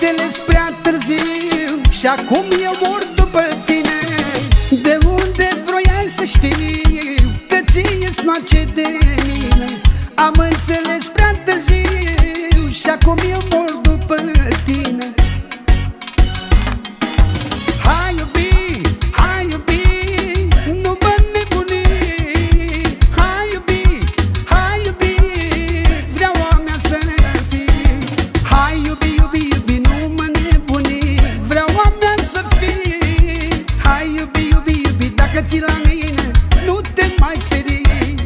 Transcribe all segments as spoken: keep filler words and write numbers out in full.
înțeles prea târziu și acum eu mor după tine. De unde vroiai să știu că ție-ți place de mine? Am înțeles prea târziu și acum eu mor după tine. Hai iubi, hai iubi, nu mă nebuni. Hai iubi, hai iubi, vreau a mea să fii. Hai iubi, iubi, iubi, nu mă nebuni, vreau a mea să fii. Hai iubi, iubi, iubi, dacă ții la mine, nu te mai feri.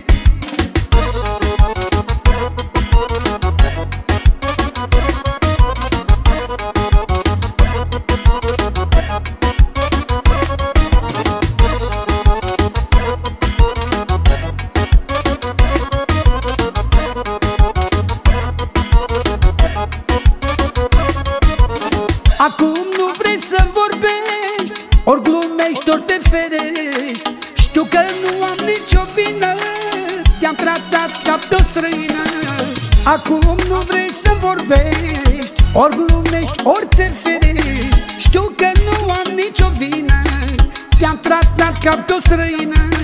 Acum nu vrei să vorbești, ori glumești, ori te ferești. Știu că nu am nicio vină, te-am tratat ca pe o străină. Acum nu vrei să vorbești, ori glumești, ori te ferești. Știu că nu am nicio vină, te-am tratat ca pe o străină.